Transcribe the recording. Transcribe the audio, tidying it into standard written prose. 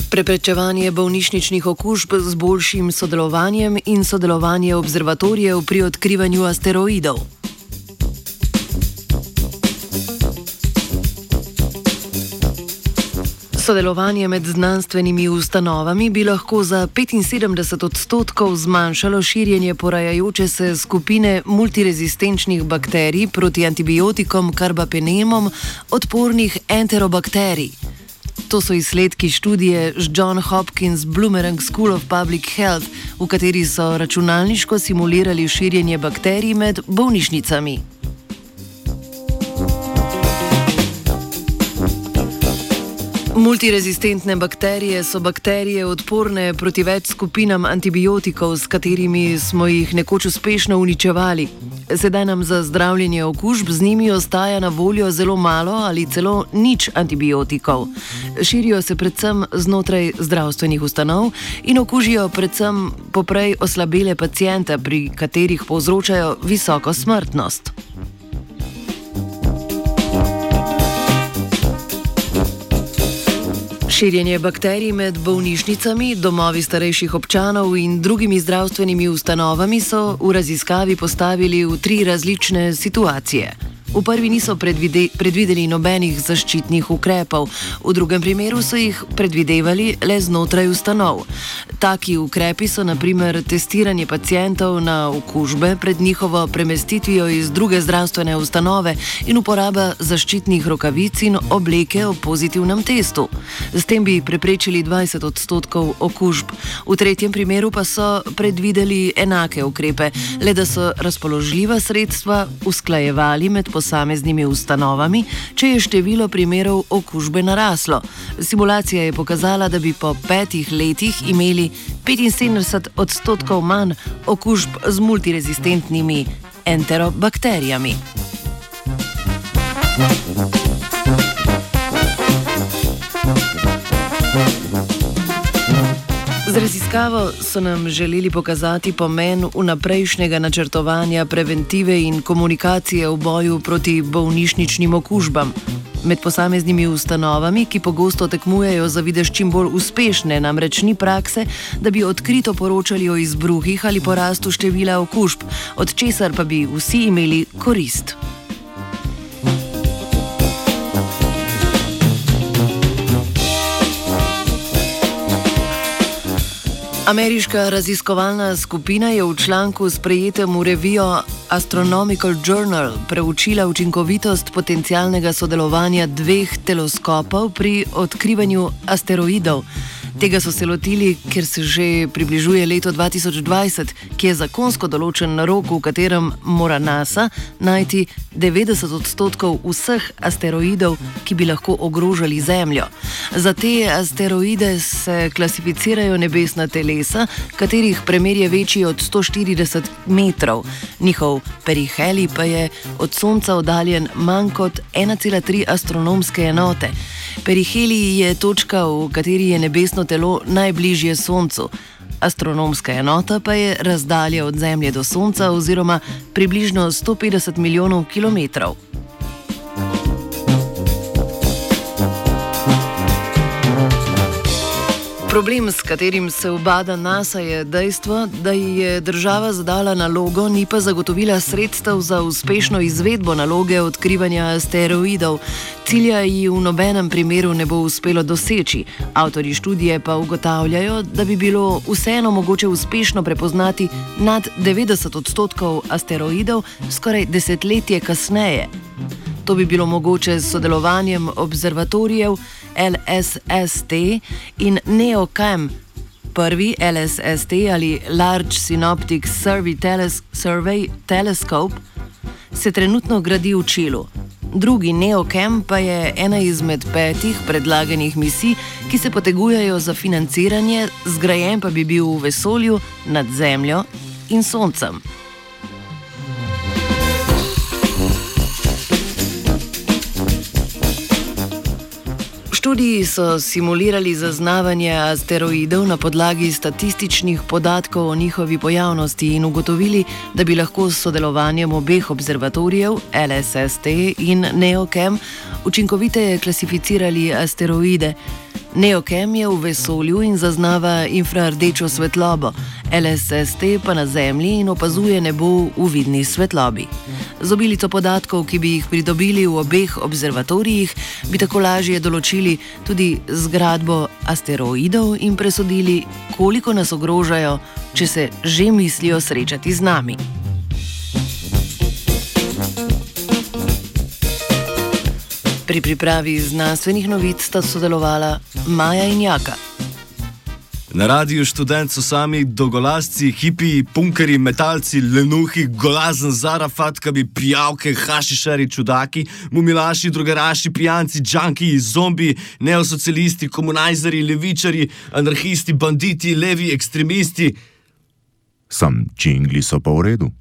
Preprečevanje bolnišničnih okužb z boljšim sodelovanjem in sodelovanje observatorijev pri odkrivanju asteroidov. Sodelovanje med znanstvenimi ustanovami bi lahko za 75% zmanjšalo širjenje porajajoče se skupine multirezistenčnih bakterij proti antibiotikom karbapenemom odpornih enterobakterij. To so izsledki študije z John Hopkins Bloomerang School of Public Health, v kateri so računalniško simulirali širjenje bakterij med bolnišnicami. Multirezistentne bakterije so bakterije odporne proti več skupinam antibiotikov, s katerimi smo jih nekoč uspešno uničevali. Sedaj nam za zdravljenje okužb z njimi ostaja na voljo zelo malo ali celo nič antibiotikov. Širijo se predvsem znotraj zdravstvenih ustanov in okužijo predvsem poprej oslabele paciente, pri katerih povzročajo visoko smrtnost. Širjenje bakterij med bolnišnicami, domovi starejših občanov in drugimi zdravstvenimi ustanovami so v raziskavi postavili v 3 različne situacije. V prvi niso predvideli nobenih zaščitnih ukrepov, v drugem primeru so jih predvidevali le znotraj ustanov. Taki ukrepi so na primer testiranje pacientov na okužbe pred njihovo premestitvijo iz druge zdravstvene ustanove in uporaba zaščitnih rokavic in obleke ob pozitivnem testu. S tem bi preprečili 20% okužb. V tretjem primeru pa so predvideli enake ukrepe, le da so razpoložljiva sredstva usklajevali med posameznimi ustanovami, če je število primerov okužbe naraslo. Simulacija je pokazala, da bi po 5 letih imeli 75% manj okužb z multirezistentnimi enterobakterijami. Z raziskavo so nam želeli pokazati pomen vnaprejšnjega načrtovanja preventive in komunikacije v boju proti bolnišničnim okužbam. Med posameznimi ustanovami, ki pogosto tekmujejo za videz čim bolj uspešne, namreč ni prakse, da bi odkrito poročali o izbruhih ali porastu števila okužb, od česar pa bi vsi imeli korist. Ameriška raziskovalna skupina je v članku sprejetem v revijo Astronomical Journal preučila učinkovitost potencialnega sodelovanja 2 teleskopov pri odkrivanju asteroidov. Tega so se lotili, ker se že približuje leto 2020, ki je zakonsko določen rok, v katerem mora NASA najti 90% vseh asteroidov, ki bi lahko ogrožali Zemljo. Za te asteroide se klasificirajo nebesna telesa, katerih premer je večji od 140 metrov. Njihov perihelij pa je od Sonca oddaljen manj kot 1,3 astronomske enote. Perihelij je točka, v kateri je nebesno telo najbližje Soncu. Astronomska enota pa je razdalja od Zemlje do Sonca oziroma približno 150 milijonov kilometrov. Problem, s katerim se ubada NASA, je dejstvo, da ji je država zadala nalogo, ni pa zagotovila sredstev za uspešno izvedbo naloge odkrivanja asteroidov. Cilja ji v nobenem primeru ne bo uspelo doseči. Avtorji študije pa ugotavljajo, da bi bilo vseeno mogoče uspešno prepoznati nad 90% asteroidov skoraj desetletje kasneje. To bi bilo mogoče s sodelovanjem observatorijev LSST in NEOCAM. Prvi LSST ali Large Synoptic Survey Telescope se trenutno gradi v Čilu. Drugi NEOCAM pa je ena izmed 5 predlaganih misij, ki se potegujejo za financiranje, zgrajen pa bi bil v vesolju nad Zemljo in Soncem. študiji so simulirali zaznavanje asteroidov na podlagi statističnih podatkov o njihovi pojavnosti in ugotovili, da bi lahko s sodelovanjem obeh observatorijev, LSST in NEOCAM, učinkoviteje klasificirali asteroide. NEOCHEM je v vesolju in zaznava infrardečo svetlobo, LSST pa na Zemlji in opazuje nebo v vidni svetlobi. Z obilico podatkov, ki bi jih pridobili v obeh observatorijih, bi tako lažje določili tudi zgradbo asteroidov in presodili, koliko nas ogrožajo, če se že mislijo srečati z nami. Pri pripravi znanstvenih novic sta sodelovala Maja in Jaka. Na Radiu Študent so sami dolgolasci, hipiji, punkeri, metalci, lenuhi, golazen zarafatkabi, pijavke, hašišari, čudaki, mumilaši, drogeraši, pijanci, džankiji, zombi, neosocialisti, komunajzeri, levičari, anarhisti, banditi, levi, ekstremisti. Sam džingli so pa v redu.